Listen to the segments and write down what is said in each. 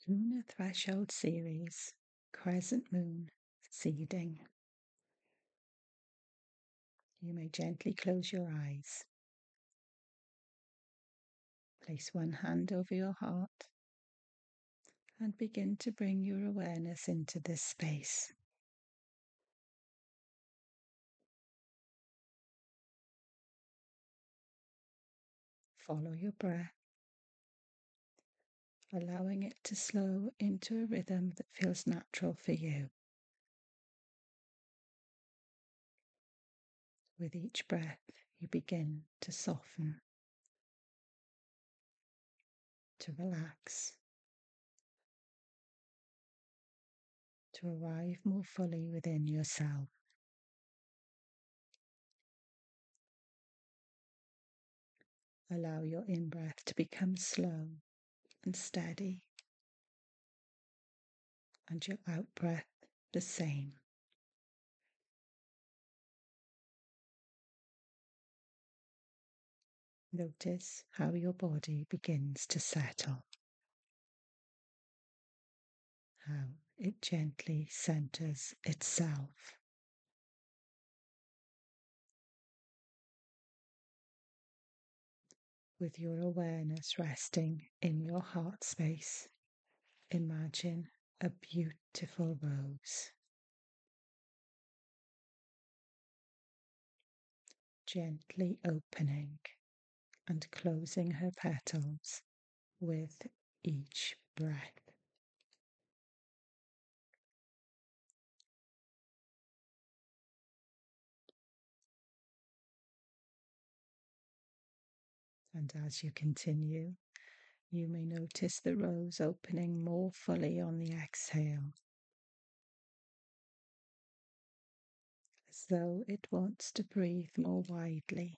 Lunar Threshold Series, Crescent Moon Seeding. You may gently close your eyes. Place one hand over your heart and begin to bring your awareness into this space. Follow your breath, allowing it to slow into a rhythm that feels natural for you. With each breath, you begin to soften, to relax, to arrive more fully within yourself. Allow your in-breath to become slow and steady, and your out-breath the same. Notice how your body begins to settle, how it gently centers itself. With your awareness resting in your heart space, imagine a beautiful rose, gently opening and closing her petals with each breath. And as you continue, you may notice the rose opening more fully on the exhale, as though it wants to breathe more widely.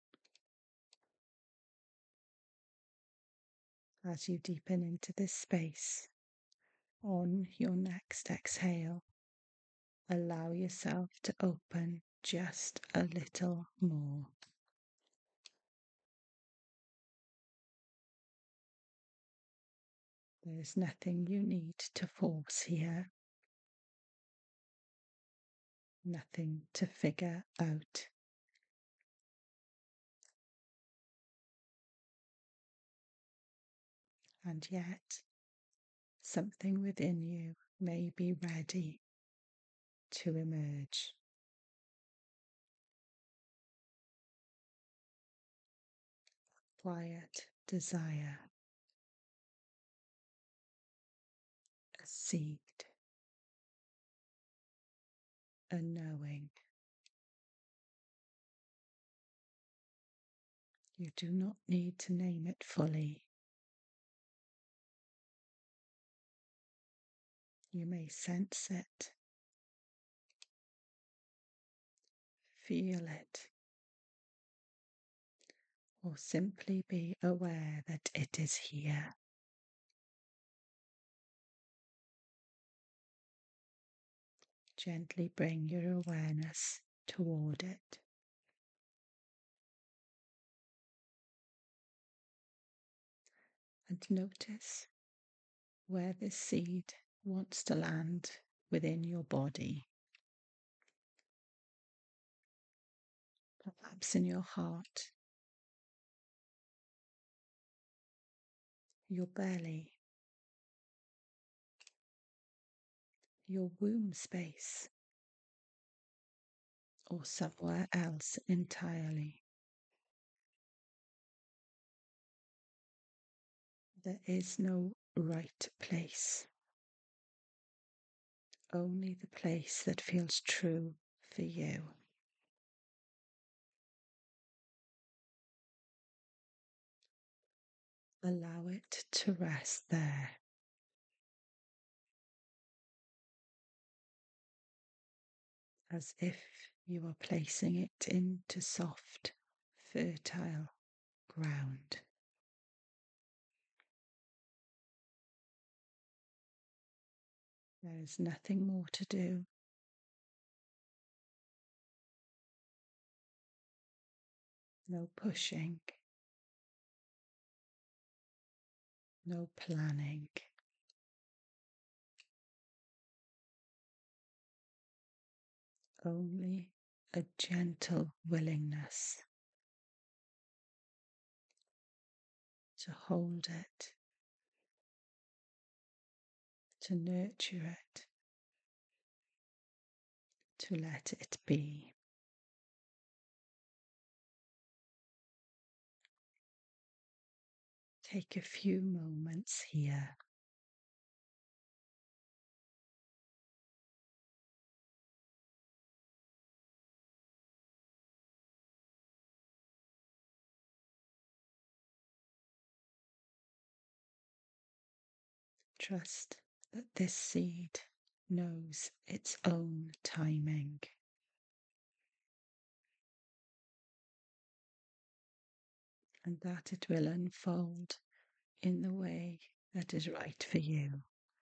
As you deepen into this space, on your next exhale, allow yourself to open just a little more. There's nothing you need to force here, nothing to figure out. And yet, something within you may be ready to emerge. Quiet desire, a seed, a knowing. You do not need to name it fully. You may sense it, feel it, or simply be aware that it is here. Gently bring your awareness toward it. And notice where this seed wants to land within your body. Perhaps in your heart, your belly, your womb space, or somewhere else entirely. There is no right place, only the place that feels true for you. Allow it to rest there. As if you are placing it into soft, fertile ground. There is nothing more to do. No pushing, no planning, only a gentle willingness to hold it, to nurture it, to let it be. Take a few moments here. Trust that this seed knows its own timing and that it will unfold in the way that is right for you.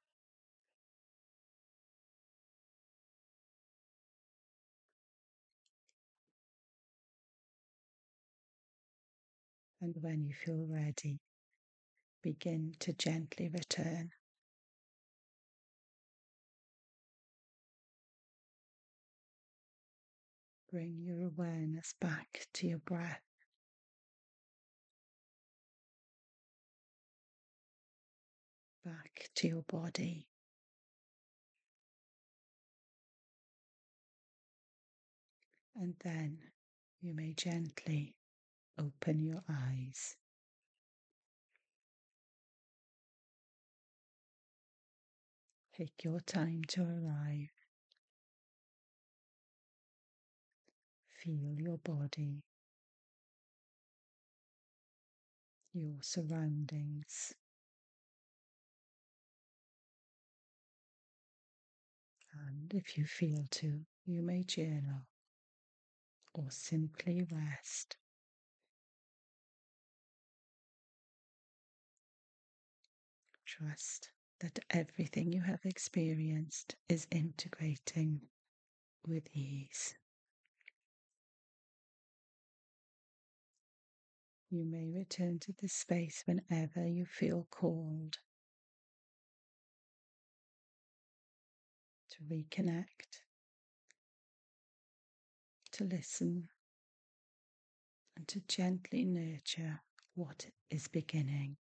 And when you feel ready, begin to gently return. Bring your awareness back to your breath. Back to your body. And then you may gently open your eyes. Take your time to arrive. Feel your body, your surroundings, and if you feel to, you may journal or simply rest. Trust that everything you have experienced is integrating with ease. You may return to this space whenever you feel called to reconnect, to listen, and to gently nurture what is beginning.